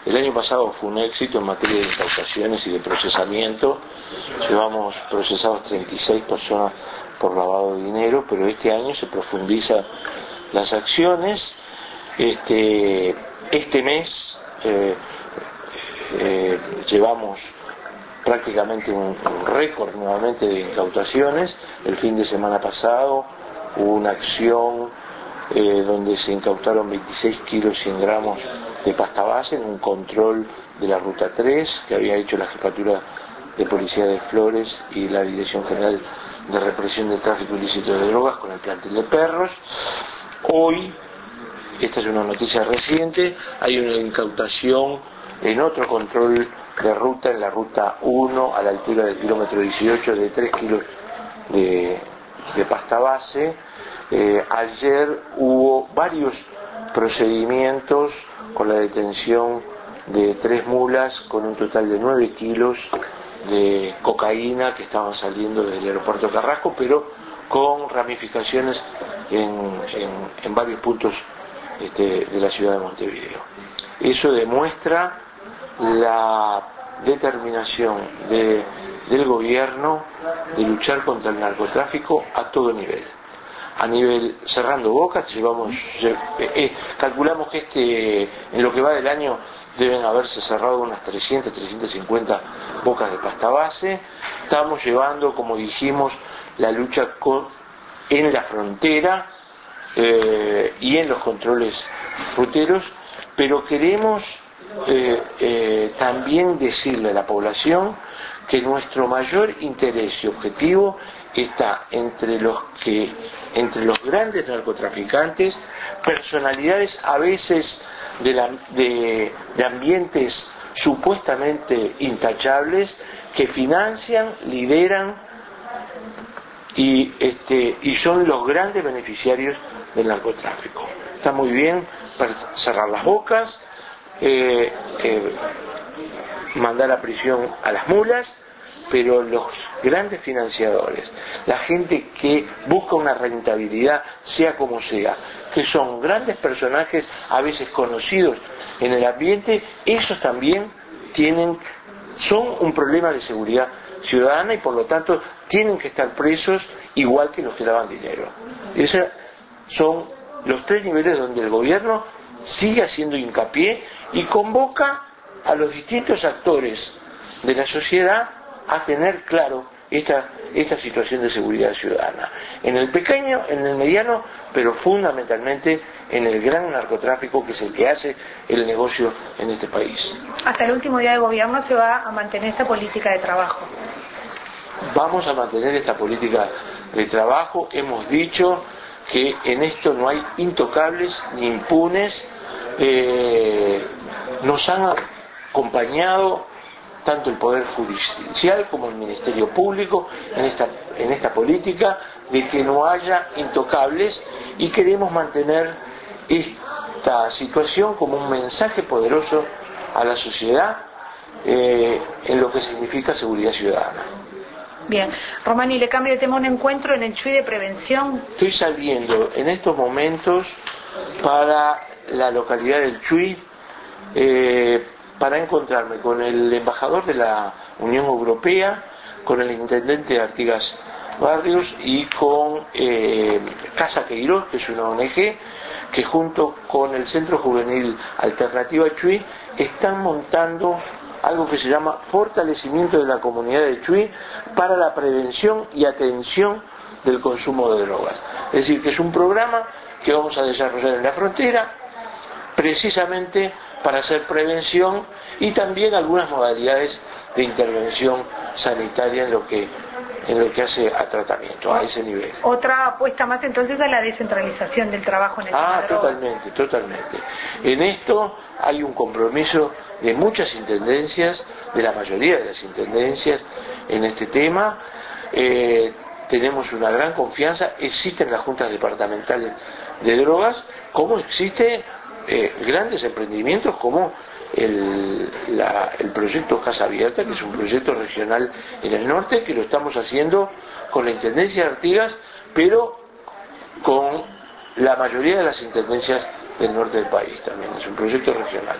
El año pasado fue un éxito en materia de incautaciones y de procesamiento. Llevamos procesados 36 personas por lavado de dinero, pero este año se profundizan las acciones. Este mes llevamos prácticamente un récord nuevamente de incautaciones. El fin de semana pasado hubo una acción donde se incautaron 26 kilos 100 gramos de pasta base en un control de la Ruta 3 que había hecho la Jefatura de Policía de Flores y la Dirección General de Represión del Tráfico Ilícito de Drogas con el plantel de perros. Hoy, esta es una noticia reciente, hay una incautación en otro control de ruta, en la Ruta 1, a la altura del kilómetro 18, de 3 kilos de pasta base. Ayer hubo varios procedimientos con la detención de 3 mulas con un total de 9 kilos de cocaína que estaban saliendo del aeropuerto Carrasco, pero con ramificaciones en varios puntos de la ciudad de Montevideo. Eso demuestra la determinación del gobierno de luchar contra el narcotráfico a todo nivel. A nivel, cerrando bocas, calculamos que en lo que va del año deben haberse cerrado unas 300, 350 bocas de pasta base. Estamos llevando, como dijimos, la lucha en la frontera y en los controles ruteros, pero queremos también decirle a la población que nuestro mayor interés y objetivo está entre los grandes narcotraficantes, personalidades a veces de ambientes supuestamente intachables que financian, lideran y son los grandes beneficiarios del narcotráfico. Está muy bien para cerrar las bocas, mandar a prisión a las mulas, pero los grandes financiadores, la gente que busca una rentabilidad, sea como sea, que son grandes personajes a veces conocidos en el ambiente, esos también son un problema de seguridad ciudadana y por lo tanto tienen que estar presos igual que los que lavan dinero. Esos son los 3 niveles donde el gobierno sigue haciendo hincapié y convoca a los distintos actores de la sociedad a tener claro esta situación de seguridad ciudadana. En el pequeño, en el mediano, pero fundamentalmente en el gran narcotráfico que es el que hace el negocio en este país. Hasta el último día de gobierno se va a mantener esta política de trabajo. Vamos a mantener esta política de trabajo. Hemos dicho que en esto no hay intocables ni impunes. Nos han acompañado tanto el Poder Judicial como el Ministerio Público en esta política de que no haya intocables, y queremos mantener esta situación como un mensaje poderoso a la sociedad en lo que significa seguridad ciudadana. Bien, Romani, le cambio de tema, un encuentro en el Chuy de prevención. Estoy saliendo en estos momentos para la localidad del Chuy para encontrarme con el embajador de la Unión Europea, con el intendente de Artigas Barrios y con Casa Queiroz, que es una ONG que junto con el Centro Juvenil Alternativa Chuy están montando algo que se llama Fortalecimiento de la Comunidad de Chuy para la prevención y atención del consumo de drogas. Es decir, que es un programa que vamos a desarrollar en la frontera precisamente para hacer prevención y también algunas modalidades de intervención sanitaria en lo que hace a tratamiento, a ese nivel. Otra apuesta más entonces a la descentralización del trabajo en el tema de drogas. Totalmente. En esto hay un compromiso de muchas intendencias, de la mayoría de las intendencias en este tema. Tenemos una gran confianza, existen las juntas departamentales de drogas, como existe grandes emprendimientos como el proyecto Casa Abierta, que es un proyecto regional en el norte, que lo estamos haciendo con la Intendencia de Artigas, pero con la mayoría de las intendencias del norte del país también, es un proyecto regional.